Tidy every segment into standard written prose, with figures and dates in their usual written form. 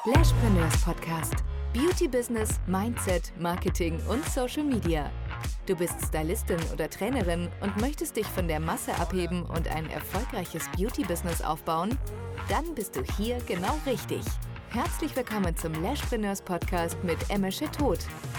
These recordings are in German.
Lashpreneurs Podcast. Beauty Business, Mindset, Marketing und Social Media. Du bist Stylistin oder Trainerin und möchtest dich von der Masse abheben und ein erfolgreiches Beauty-Business aufbauen? Dann bist du hier genau richtig. Herzlich willkommen zum Lashpreneurs Podcast mit Emesche Todt.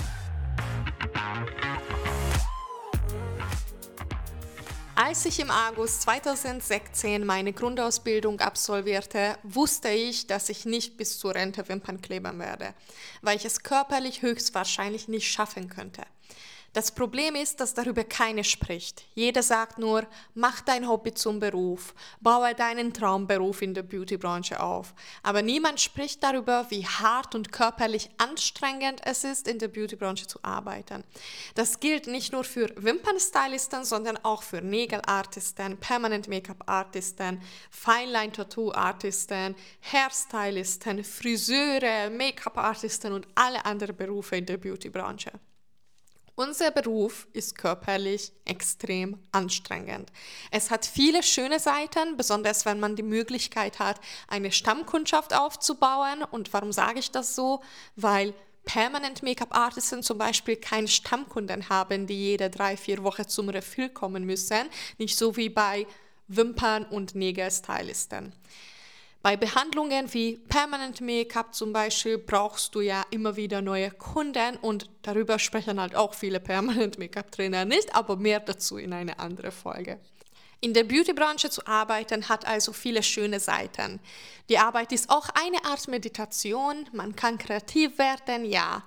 Als ich im August 2016 meine Grundausbildung absolvierte, wusste ich, dass ich nicht bis zur Rente Wimpern kleben werde, weil ich es körperlich höchstwahrscheinlich nicht schaffen könnte. Das Problem ist, dass darüber keiner spricht. Jeder sagt nur, mach dein Hobby zum Beruf, baue deinen Traumberuf in der Beautybranche auf. Aber niemand spricht darüber, wie hart und körperlich anstrengend es ist, in der Beautybranche zu arbeiten. Das gilt nicht nur für Wimpernstylisten, sondern auch für Nägelartisten, Permanent Make-up-Artisten, Feinline-Tattoo-Artisten, Hairstylisten, Friseure, Make-up-Artisten und alle anderen Berufe in der Beautybranche. Unser Beruf ist körperlich extrem anstrengend. Es hat viele schöne Seiten, besonders wenn man die Möglichkeit hat, eine Stammkundschaft aufzubauen. Und warum sage ich das so? Weil Permanent Make-up-Artisten zum Beispiel keine Stammkunden haben, die jede 3-4 Wochen zum Refill kommen müssen. Nicht so wie bei Wimpern- und Nägelstylisten. Bei Behandlungen wie Permanent Make-up zum Beispiel brauchst du ja immer wieder neue Kunden und darüber sprechen halt auch viele Permanent Make-up-Trainer nicht, aber mehr dazu in eine andere Folge. In der Beautybranche zu arbeiten hat also viele schöne Seiten. Die Arbeit ist auch eine Art Meditation, man kann kreativ werden, ja.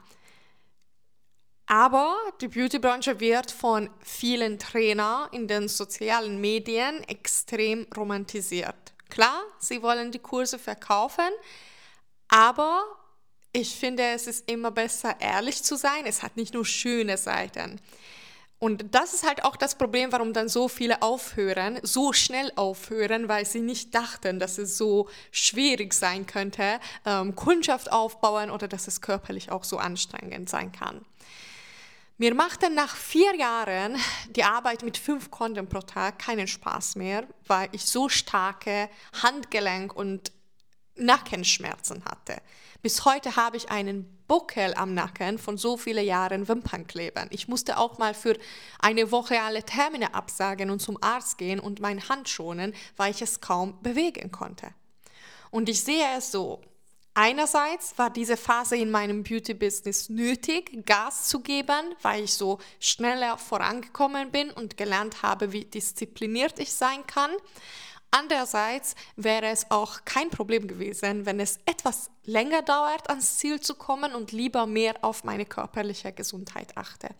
Aber die Beautybranche wird von vielen Trainern in den sozialen Medien extrem romantisiert. Klar, sie wollen die Kurse verkaufen, aber ich finde, es ist immer besser, ehrlich zu sein. Es hat nicht nur schöne Seiten. Und das ist halt auch das Problem, warum dann so viele aufhören, so schnell aufhören, weil sie nicht dachten, dass es so schwierig sein könnte, Kundschaft aufbauen oder dass es körperlich auch so anstrengend sein kann. Mir machte nach 4 Jahren die Arbeit mit 5 Kunden pro Tag keinen Spaß mehr, weil ich so starke Handgelenk- und Nackenschmerzen hatte. Bis heute habe ich einen Buckel am Nacken von so vielen Jahren Wimpernklebern. Ich musste auch mal für eine Woche alle Termine absagen und zum Arzt gehen und meine Hand schonen, weil ich es kaum bewegen konnte. Und ich sehe es so. Einerseits war diese Phase in meinem Beauty-Business nötig, Gas zu geben, weil ich so schneller vorangekommen bin und gelernt habe, wie diszipliniert ich sein kann. Andererseits wäre es auch kein Problem gewesen, wenn es etwas länger dauert, ans Ziel zu kommen und lieber mehr auf meine körperliche Gesundheit achte.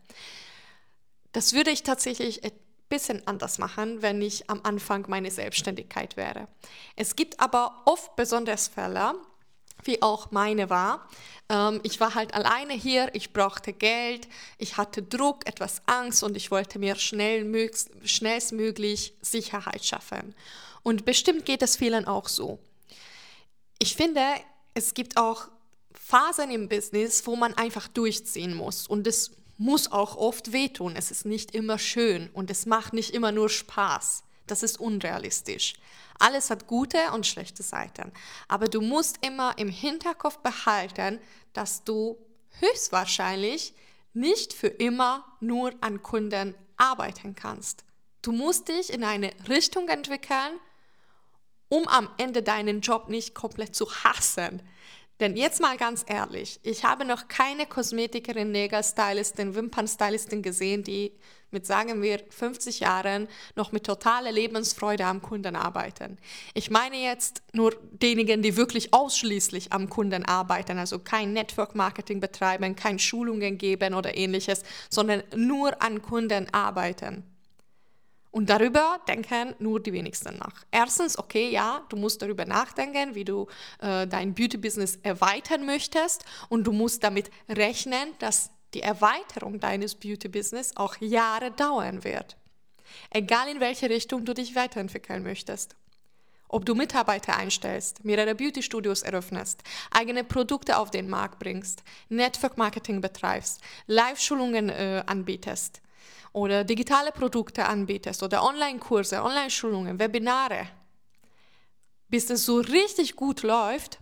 Das würde ich tatsächlich ein bisschen anders machen, wenn ich am Anfang meine Selbstständigkeit wäre. Es gibt aber oft besonders Fälle, wie auch meine war. Ich war halt alleine hier, ich brauchte Geld, ich hatte Druck, etwas Angst und ich wollte mir schnellstmöglich Sicherheit schaffen. Und bestimmt geht es vielen auch so. Ich finde, es gibt auch Phasen im Business, wo man einfach durchziehen muss und es muss auch oft wehtun. Es ist nicht immer schön und es macht nicht immer nur Spaß. Das ist unrealistisch. Alles hat gute und schlechte Seiten. Aber du musst immer im Hinterkopf behalten, dass du höchstwahrscheinlich nicht für immer nur an Kunden arbeiten kannst. Du musst dich in eine Richtung entwickeln, um am Ende deinen Job nicht komplett zu hassen. Denn jetzt mal ganz ehrlich, ich habe noch keine Kosmetikerin, Nägelstylistin, Wimpernstylistin gesehen, die mit, sagen wir, 50 Jahren noch mit totaler Lebensfreude am Kunden arbeiten. Ich meine jetzt nur diejenigen, die wirklich ausschließlich am Kunden arbeiten, also kein Network-Marketing betreiben, keine Schulungen geben oder ähnliches, sondern nur an Kunden arbeiten. Und darüber denken nur die wenigsten nach. Erstens, okay, ja, du musst darüber nachdenken, wie du dein Beauty-Business erweitern möchtest und du musst damit rechnen, dass die Erweiterung deines Beauty-Business auch Jahre dauern wird. Egal in welche Richtung du dich weiterentwickeln möchtest. Ob du Mitarbeiter einstellst, mehrere Beauty-Studios eröffnest, eigene Produkte auf den Markt bringst, Network-Marketing betreibst, Live-Schulungen anbietest, oder digitale Produkte anbietest oder Online-Kurse, Online-Schulungen, Webinare, bis es so richtig gut läuft,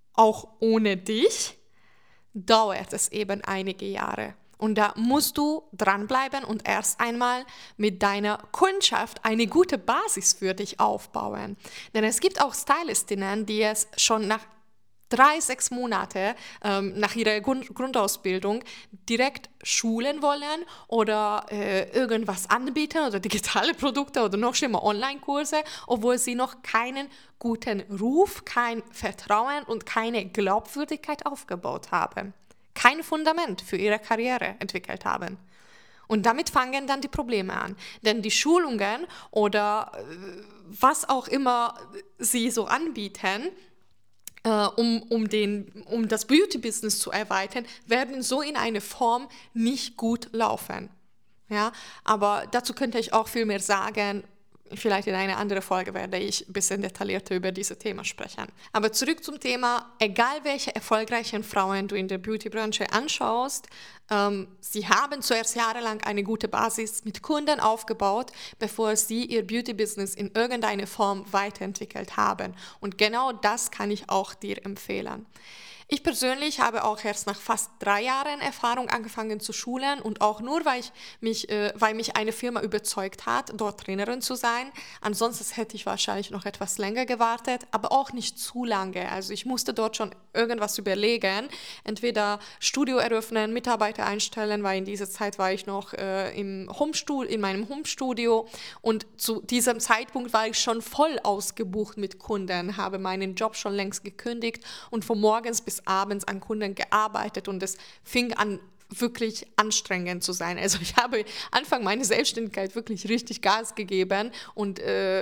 auch ohne dich, dauert es eben einige Jahre. Und da musst du dranbleiben und erst einmal mit deiner Kundschaft eine gute Basis für dich aufbauen. Denn es gibt auch Stylistinnen, die es schon nach 3-6 Monate nach ihrer Grundausbildung direkt schulen wollen oder irgendwas anbieten oder digitale Produkte oder noch schlimmer Online-Kurse, obwohl sie noch keinen guten Ruf, kein Vertrauen und keine Glaubwürdigkeit aufgebaut haben. Kein Fundament für ihre Karriere entwickelt haben. Und damit fangen dann die Probleme an. Denn die Schulungen oder was auch immer sie so anbieten, um das Beauty-Business zu erweitern, werden so in einer Form nicht gut laufen. Ja? Aber dazu könnte ich auch viel mehr sagen. Vielleicht in einer anderen Folge werde ich ein bisschen detaillierter über dieses Thema sprechen. Aber zurück zum Thema, egal welche erfolgreichen Frauen du in der Beauty-Branche anschaust, sie haben zuerst jahrelang eine gute Basis mit Kunden aufgebaut, bevor sie ihr Beauty-Business in irgendeiner Form weiterentwickelt haben. Und genau das kann ich auch dir empfehlen. Ich persönlich habe auch erst nach fast 3 Jahren Erfahrung angefangen zu schulen und auch nur, weil mich eine Firma überzeugt hat, dort Trainerin zu sein. Ansonsten hätte ich wahrscheinlich noch etwas länger gewartet, aber auch nicht zu lange. Also ich musste dort schon irgendwas überlegen, entweder Studio eröffnen, Mitarbeiter einstellen, weil in dieser Zeit war ich noch in meinem Homestudio und zu diesem Zeitpunkt war ich schon voll ausgebucht mit Kunden, habe meinen Job schon längst gekündigt und von morgens bis abends an Kunden gearbeitet und es fing an, wirklich anstrengend zu sein. Also ich habe Anfang meiner Selbstständigkeit wirklich richtig Gas gegeben und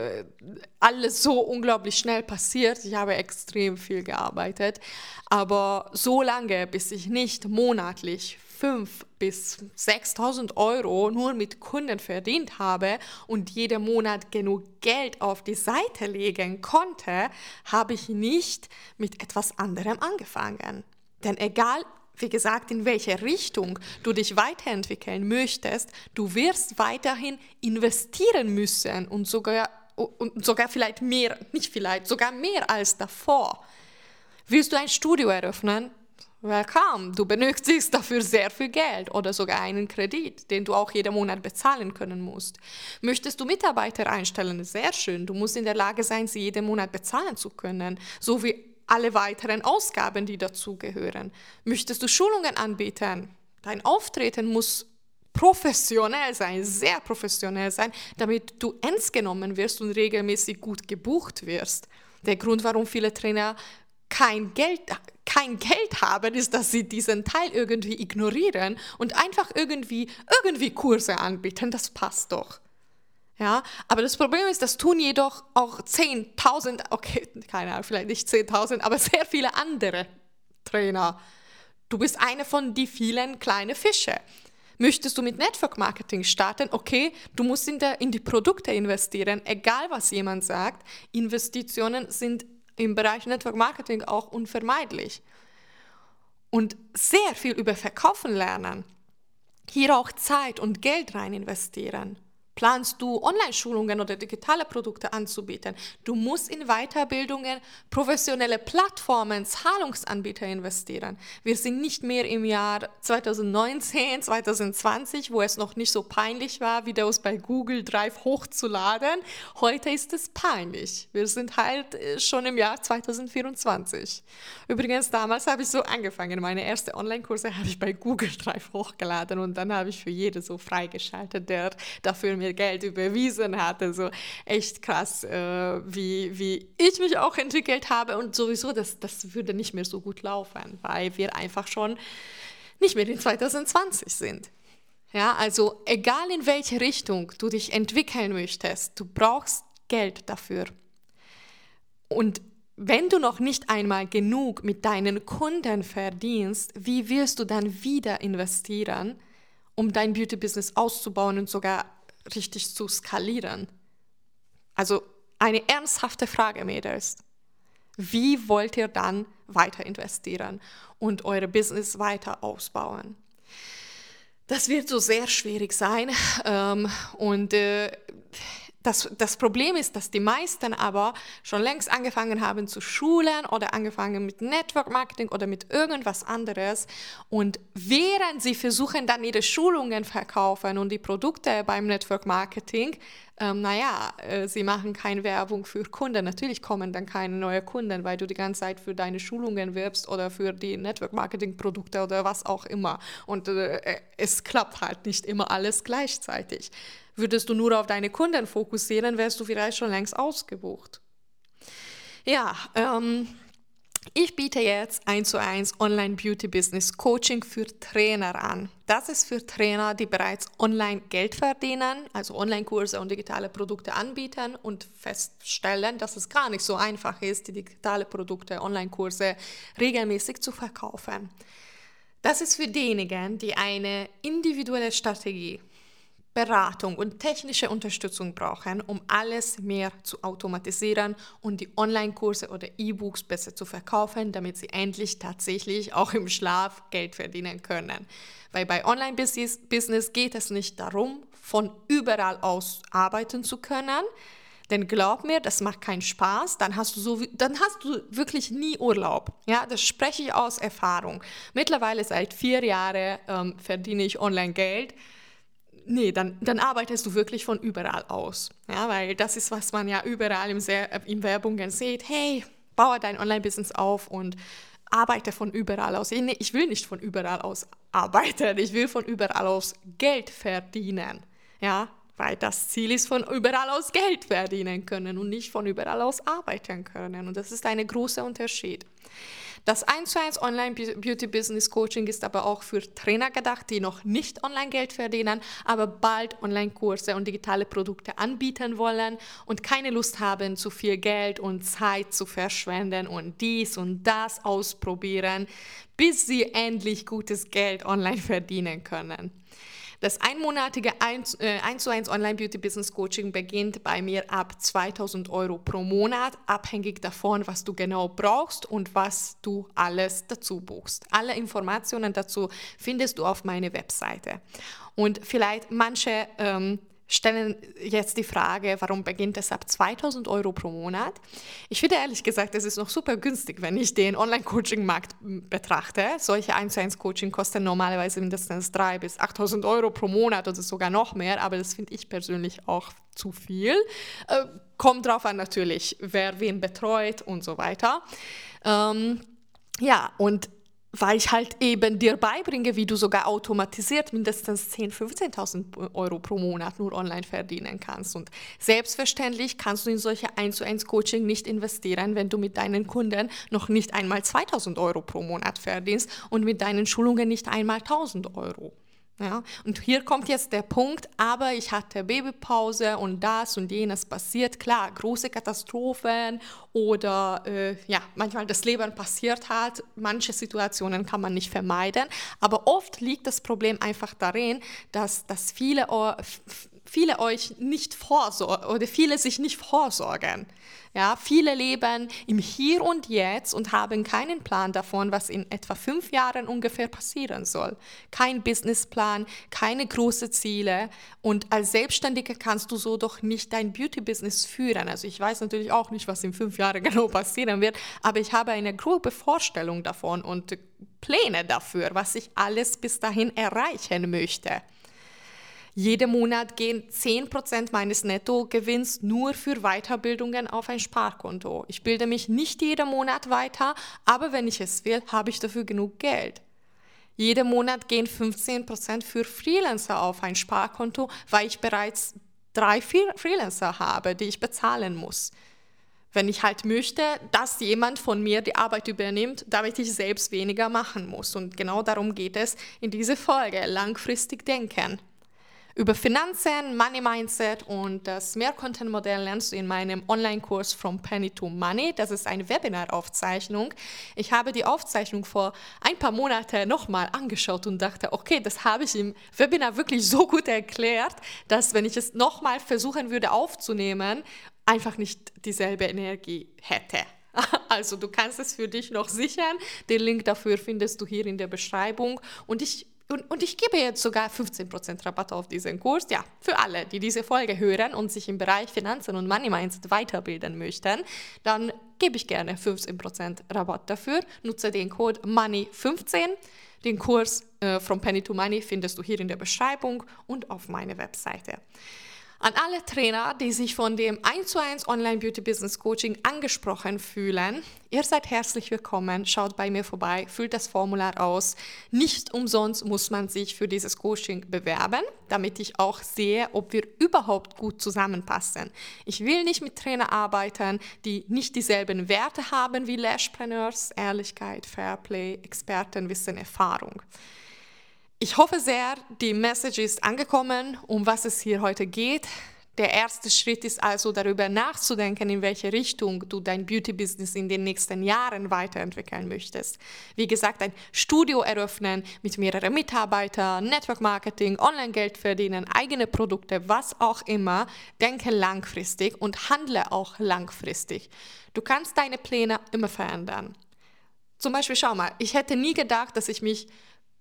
alles so unglaublich schnell passiert. Ich habe extrem viel gearbeitet, aber so lange, bis ich nicht monatlich 5.000 bis 6.000 Euro nur mit Kunden verdient habe und jeden Monat genug Geld auf die Seite legen konnte, habe ich nicht mit etwas anderem angefangen. Denn egal, wie gesagt, in welche Richtung du dich weiterentwickeln möchtest, du wirst weiterhin investieren müssen und sogar vielleicht mehr, nicht vielleicht, sogar mehr als davor. Willst du ein Studio eröffnen? Willkommen, du benötigst dafür sehr viel Geld oder sogar einen Kredit, den du auch jeden Monat bezahlen können musst. Möchtest du Mitarbeiter einstellen? Sehr schön, du musst in der Lage sein, sie jeden Monat bezahlen zu können, so wie alle weiteren Ausgaben, die dazugehören. Möchtest du Schulungen anbieten? Dein Auftreten muss professionell sein, sehr professionell sein, damit du ernst genommen wirst und regelmäßig gut gebucht wirst. Der Grund, warum viele Trainer kein Geld haben, ist, dass sie diesen Teil irgendwie ignorieren und einfach irgendwie Kurse anbieten. Das passt doch. Ja, aber das Problem ist, das tun jedoch auch 10.000, okay, keine Ahnung, vielleicht nicht 10.000, aber sehr viele andere Trainer. Du bist eine von den vielen kleinen Fische. Möchtest du mit Network Marketing starten? Okay, du musst in die Produkte investieren, egal was jemand sagt. Investitionen sind im Bereich Network Marketing auch unvermeidlich. Und sehr viel über Verkaufen lernen. Hier auch Zeit und Geld rein investieren. Planst du Online-Schulungen oder digitale Produkte anzubieten? Du musst in Weiterbildungen, professionelle Plattformen, Zahlungsanbieter investieren. Wir sind nicht mehr im Jahr 2019, 2020, wo es noch nicht so peinlich war, Videos bei Google Drive hochzuladen. Heute ist es peinlich. Wir sind halt schon im Jahr 2024. Übrigens, damals habe ich so angefangen. Meine ersten Online-Kurse habe ich bei Google Drive hochgeladen und dann habe ich für jeden so freigeschaltet, der dafür mir Geld überwiesen hat. Also echt krass, wie ich mich auch entwickelt habe und sowieso, das würde nicht mehr so gut laufen, weil wir einfach schon nicht mehr in 2020 sind. Ja, also egal in welche Richtung du dich entwickeln möchtest, du brauchst Geld dafür. Und wenn du noch nicht einmal genug mit deinen Kunden verdienst, wie wirst du dann wieder investieren, um dein Beauty-Business auszubauen und sogar richtig zu skalieren? Also eine ernsthafte Frage, Mädels. Wie wollt ihr dann weiter investieren und eure Business weiter ausbauen? Das wird so sehr schwierig sein und das Problem ist, dass die meisten aber schon längst angefangen haben zu schulen oder angefangen mit Network Marketing oder mit irgendwas anderes. Und während sie versuchen, dann ihre Schulungen verkaufen und die Produkte beim Network Marketing, sie machen keine Werbung für Kunden. Natürlich kommen dann keine neuen Kunden, weil du die ganze Zeit für deine Schulungen wirbst oder für die Network-Marketing-Produkte oder was auch immer. Und es klappt halt nicht immer alles gleichzeitig. Würdest du nur auf deine Kunden fokussieren, wärst du vielleicht schon längst ausgebucht. Ja, ich biete jetzt 1:1 Online-Beauty-Business-Coaching für Trainer an. Das ist für Trainer, die bereits online Geld verdienen, also Online-Kurse und digitale Produkte anbieten und feststellen, dass es gar nicht so einfach ist, die digitale Produkte, Online-Kurse regelmäßig zu verkaufen. Das ist für diejenigen, die eine individuelle Strategie, Beratung und technische Unterstützung brauchen, um alles mehr zu automatisieren und die Online-Kurse oder E-Books besser zu verkaufen, damit sie endlich tatsächlich auch im Schlaf Geld verdienen können. Weil bei Online-Business geht es nicht darum, von überall aus arbeiten zu können, denn glaub mir, das macht keinen Spaß, dann hast du wirklich nie Urlaub. Ja, das spreche ich aus Erfahrung. Mittlerweile seit 4 Jahren verdiene ich online Geld. Nee, dann arbeitest du wirklich von überall aus. Ja, weil das ist, was man ja überall in Werbungen sieht. Hey, baue dein Online-Business auf und arbeite von überall aus. Nee, ich will nicht von überall aus arbeiten. Ich will von überall aus Geld verdienen. Ja, weil das Ziel ist, von überall aus Geld verdienen können und nicht von überall aus arbeiten können. Und das ist ein großer Unterschied. Das 1:1 Online-Beauty-Business-Coaching ist aber auch für Trainer gedacht, die noch nicht Online-Geld verdienen, aber bald Online-Kurse und digitale Produkte anbieten wollen und keine Lust haben, zu viel Geld und Zeit zu verschwenden und dies und das ausprobieren, bis sie endlich gutes Geld online verdienen können. Das einmonatige 1:1 Online-Beauty-Business-Coaching beginnt bei mir ab 2.000 € pro Monat, abhängig davon, was du genau brauchst und was du alles dazu buchst. Alle Informationen dazu findest du auf meiner Webseite. Und vielleicht manche stellen jetzt die Frage, warum beginnt es ab 2.000 € pro Monat? Ich finde ehrlich gesagt, es ist noch super günstig, wenn ich den Online-Coaching-Markt betrachte. Solche 1:1-Coaching kosten normalerweise mindestens 3.000 bis 8.000 € pro Monat oder sogar noch mehr, aber das finde ich persönlich auch zu viel. Kommt drauf an natürlich, wer wen betreut und so weiter. Und weil ich halt eben dir beibringe, wie du sogar automatisiert mindestens 10.000, 15.000 € pro Monat nur online verdienen kannst. Und selbstverständlich kannst du in solche 1:1 Coaching nicht investieren, wenn du mit deinen Kunden noch nicht einmal 2.000 € pro Monat verdienst und mit deinen Schulungen nicht einmal 1.000 €. Ja, und hier kommt jetzt der Punkt, aber ich hatte Babypause und das und jenes passiert. Klar, große Katastrophen oder manchmal das Leben passiert hat. Manche Situationen kann man nicht vermeiden, aber oft liegt das Problem einfach darin, dass viele euch nicht vorsorgen oder viele sich nicht vorsorgen. Ja, viele leben im Hier und Jetzt und haben keinen Plan davon, was in etwa 5 Jahren ungefähr passieren soll. Kein Businessplan, keine großen Ziele und als Selbstständiger kannst du so doch nicht dein Beauty-Business führen. Also ich weiß natürlich auch nicht, was in 5 Jahren genau passieren wird, aber ich habe eine grobe Vorstellung davon und Pläne dafür, was ich alles bis dahin erreichen möchte. Jeden Monat gehen 10% meines Nettogewinns nur für Weiterbildungen auf ein Sparkonto. Ich bilde mich nicht jeden Monat weiter, aber wenn ich es will, habe ich dafür genug Geld. Jeden Monat gehen 15% für Freelancer auf ein Sparkonto, weil ich bereits 3 Freelancer habe, die ich bezahlen muss. Wenn ich halt möchte, dass jemand von mir die Arbeit übernimmt, damit ich selbst weniger machen muss. Und genau darum geht es in dieser Folge, langfristig denken. Über Finanzen, Money Mindset und das Mehr-Content-Modell lernst du in meinem Online-Kurs From Penny to Money. Das ist eine Webinar-Aufzeichnung. Ich habe die Aufzeichnung vor ein paar Monaten nochmal angeschaut und dachte, okay, das habe ich im Webinar wirklich so gut erklärt, dass wenn ich es nochmal versuchen würde aufzunehmen, einfach nicht dieselbe Energie hätte. Also du kannst es für dich noch sichern. Den Link dafür findest du hier in der Beschreibung. Und ich Und ich gebe jetzt sogar 15% Rabatt auf diesen Kurs. Ja, für alle, die diese Folge hören und sich im Bereich Finanzen und Money Mindset weiterbilden möchten, dann gebe ich gerne 15% Rabatt dafür. Nutze den Code MONEY15. Den Kurs From Penny to Money findest du hier in der Beschreibung und auf meiner Webseite. An alle Trainer, die sich von dem 1:1 Online Beauty Business Coaching angesprochen fühlen, ihr seid herzlich willkommen, schaut bei mir vorbei, füllt das Formular aus. Nicht umsonst muss man sich für dieses Coaching bewerben, damit ich auch sehe, ob wir überhaupt gut zusammenpassen. Ich will nicht mit Trainern arbeiten, die nicht dieselben Werte haben wie Lashpreneurs, Ehrlichkeit, Fairplay, Expertenwissen, Erfahrung. Ich hoffe sehr, die Message ist angekommen, um was es hier heute geht. Der erste Schritt ist also darüber nachzudenken, in welche Richtung du dein Beauty-Business in den nächsten Jahren weiterentwickeln möchtest. Wie gesagt, ein Studio eröffnen mit mehreren Mitarbeitern, Network-Marketing, Online-Geld verdienen, eigene Produkte, was auch immer. Denke langfristig und handle auch langfristig. Du kannst deine Pläne immer verändern. Zum Beispiel, schau mal, ich hätte nie gedacht, dass ich mich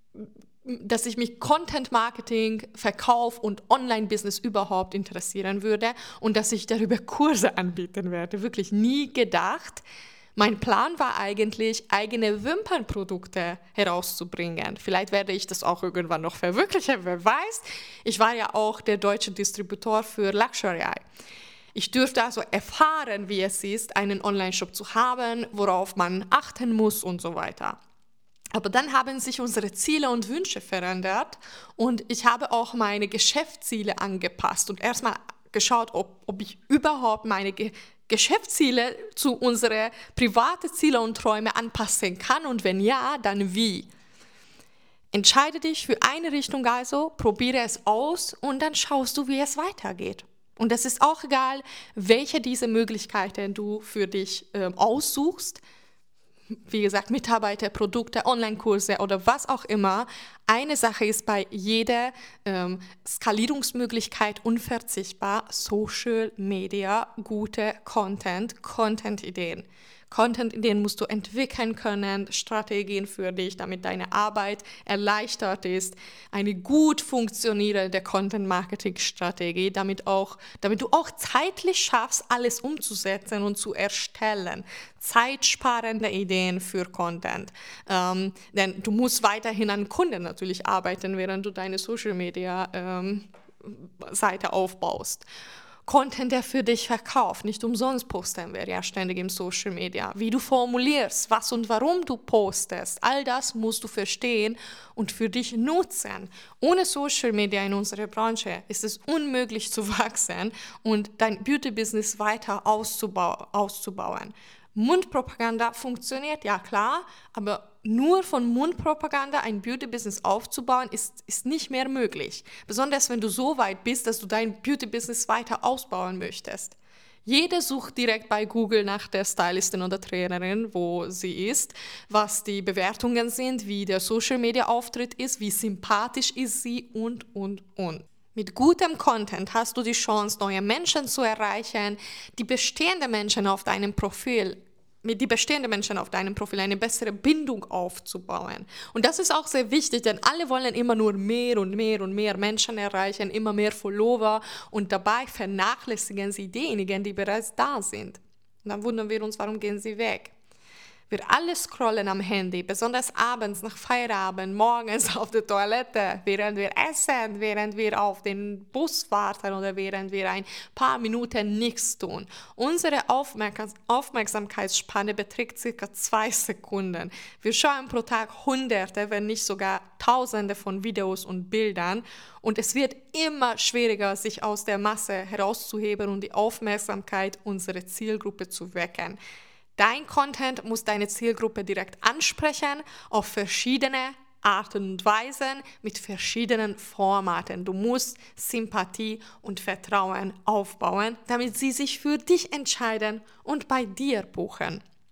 Content Marketing, Verkauf und Online-Business überhaupt interessieren würde und dass ich darüber Kurse anbieten werde. Wirklich nie gedacht. Mein Plan war eigentlich, eigene Wimpernprodukte herauszubringen. Vielleicht werde ich das auch irgendwann noch verwirklichen, wer weiß. Ich war ja auch der deutsche Distributor für Luxury Eye. Ich dürfte also erfahren, wie es ist, einen Online-Shop zu haben, worauf man achten muss und so weiter. Aber dann haben sich unsere Ziele und Wünsche verändert und ich habe auch meine Geschäftsziele angepasst und erstmal geschaut, ob ich überhaupt meine Geschäftsziele zu unseren privaten Ziele und Träume anpassen kann und wenn ja, dann wie. Entscheide dich für eine Richtung also, probiere es aus und dann schaust du, wie es weitergeht. Und es ist auch egal, welche dieser Möglichkeiten du für dich aussuchst. Wie gesagt, Mitarbeiter, Produkte, Online-Kurse oder was auch immer. Eine Sache ist bei jeder Skalierungsmöglichkeit unverzichtbar: Social Media, gute Content-Ideen. Content-Ideen musst du entwickeln können, Strategien für dich, damit deine Arbeit erleichtert ist, eine gut funktionierende Content-Marketing-Strategie, damit du auch zeitlich schaffst, alles umzusetzen und zu erstellen. Zeitsparende Ideen für Content. Denn du musst weiterhin an Kunden natürlich arbeiten, während du deine Social-Media-Seite aufbaust. Content, der für dich verkauft. Nicht umsonst posten wir ja ständig im Social Media. Wie du formulierst, was und warum du postest, all das musst du verstehen und für dich nutzen. Ohne Social Media in unserer Branche ist es unmöglich zu wachsen und dein Beauty-Business weiter auszubauen. Mundpropaganda funktioniert, ja klar, aber nur von Mundpropaganda ein Beauty-Business aufzubauen, ist nicht mehr möglich. Besonders wenn du so weit bist, dass du dein Beauty-Business weiter ausbauen möchtest. Jeder sucht direkt bei Google nach der Stylistin oder Trainerin, wo sie ist, was die Bewertungen sind, wie der Social-Media-Auftritt ist, wie sympathisch ist sie und. Mit gutem Content hast du die Chance, neue Menschen zu erreichen, mit bestehenden Menschen auf deinem Profil eine bessere Bindung aufzubauen. Und das ist auch sehr wichtig, denn alle wollen immer nur mehr und mehr und mehr Menschen erreichen, immer mehr Follower und dabei vernachlässigen sie diejenigen, die bereits da sind. Und dann wundern wir uns, warum gehen sie weg. Wir alle scrollen am Handy, besonders abends nach Feierabend, morgens auf der Toilette, während wir essen, während wir auf den Bus warten oder während wir ein paar Minuten nichts tun. Unsere Aufmerksamkeitsspanne beträgt ca. 2 Sekunden. Wir schauen pro Tag Hunderte, wenn nicht sogar Tausende von Videos und Bildern und es wird immer schwieriger, sich aus der Masse herauszuheben und die Aufmerksamkeit unserer Zielgruppe zu wecken. Dein Content muss deine Zielgruppe direkt ansprechen, auf verschiedene Arten und Weisen, mit verschiedenen Formaten. Du musst Sympathie und Vertrauen aufbauen, damit sie sich für dich entscheiden und bei dir buchen.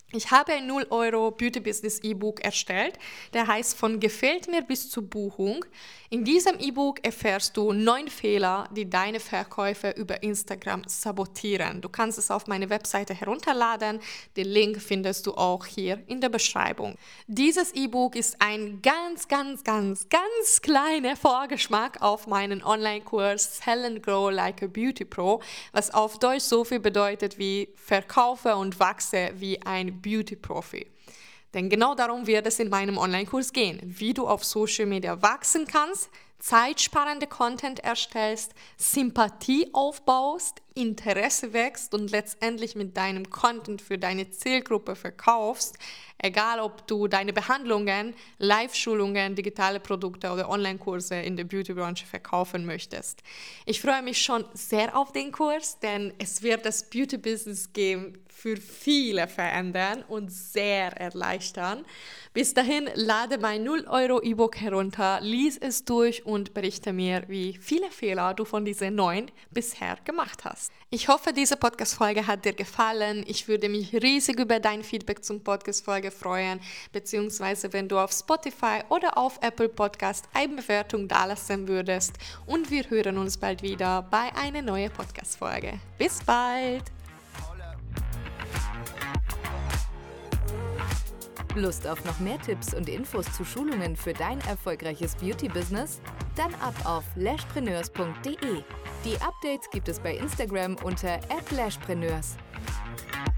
Ich habe ein 0 € Beauty Business E-Book erstellt, der heißt Von gefällt mir bis zur Buchung. In diesem E-Book erfährst du 9 Fehler, die deine Verkäufe über Instagram sabotieren. Du kannst es auf meine Webseite herunterladen, den Link findest du auch hier in der Beschreibung. Dieses E-Book ist ein ganz kleiner Vorgeschmack auf meinen Online-Kurs Sell and Grow Like a Beauty Pro, was auf Deutsch so viel bedeutet wie verkaufe und wachse wie ein Beauty-Profi. Denn genau darum wird es in meinem Online-Kurs gehen, wie du auf Social Media wachsen kannst, zeitsparende Content erstellst, Sympathie aufbaust, Interesse wächst und letztendlich mit deinem Content für deine Zielgruppe verkaufst, egal ob du deine Behandlungen, Live-Schulungen, digitale Produkte oder Online-Kurse in der Beauty-Branche verkaufen möchtest. Ich freue mich schon sehr auf den Kurs, denn es wird das Beauty-Business-Game für viele verändern und sehr erleichtern. Bis dahin lade mein 0 € E-Book herunter, lies es durch und berichte mir, wie viele Fehler du von diesen 9 bisher gemacht hast. Ich hoffe, diese Podcast-Folge hat dir gefallen. Ich würde mich riesig über dein Feedback zum Podcast-Folge freuen, beziehungsweise wenn du auf Spotify oder auf Apple Podcast eine Bewertung dalassen würdest. Und wir hören uns bald wieder bei einer neuen Podcast-Folge. Bis bald! Lust auf noch mehr Tipps und Infos zu Schulungen für dein erfolgreiches Beauty-Business? Dann ab auf lashpreneurs.de. Die Updates gibt es bei Instagram unter @lashpreneurs.